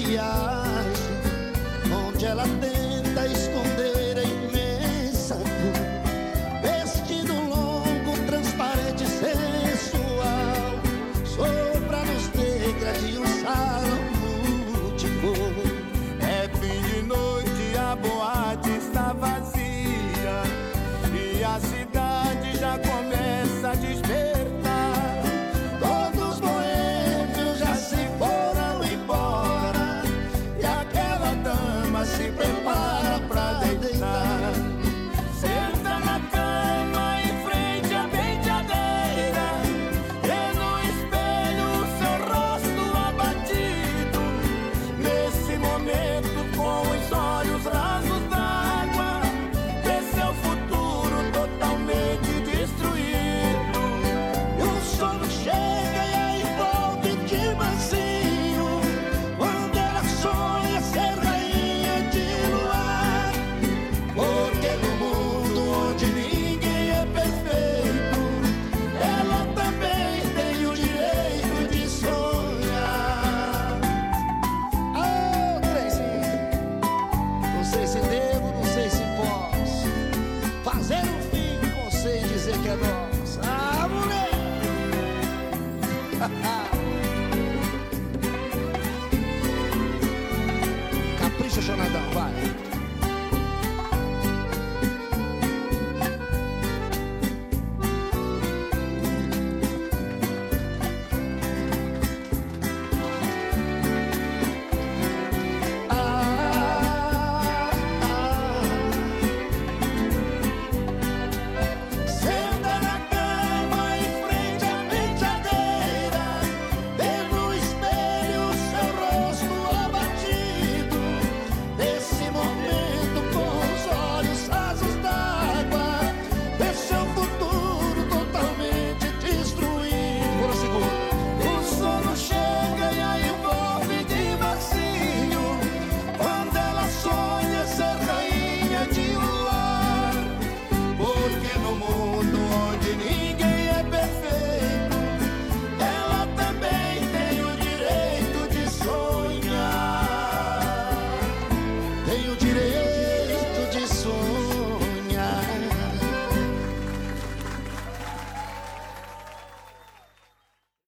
viagem, onde ela tenta esconder a imensa dor. Vestido longo, transparente, sensual, sopra nos degraus de um salão multicor. É fim de noite, a boate está vazia e a cidade já começa a despertar. Todos os boêmios já se foram embora e aquela dama se prepara pra deitar. Senta na cama em frente à penteadeira, e no espelho o seu rosto abatido. Nesse momento, com os olhos rasos d'água, vê seu futuro totalmente destruído. E o sono chega e a envolve de mansinho, quando ela sonha ser rainha de luar. Porque no mundo onde ninguém é perfeito, ela também tem o direito de sonhar. Ah, trenzinho, não sei se devo, não sei se posso fazer um filho com você e dizer que é nosso. Ah, moleque! Capricha, Jonadão, vai.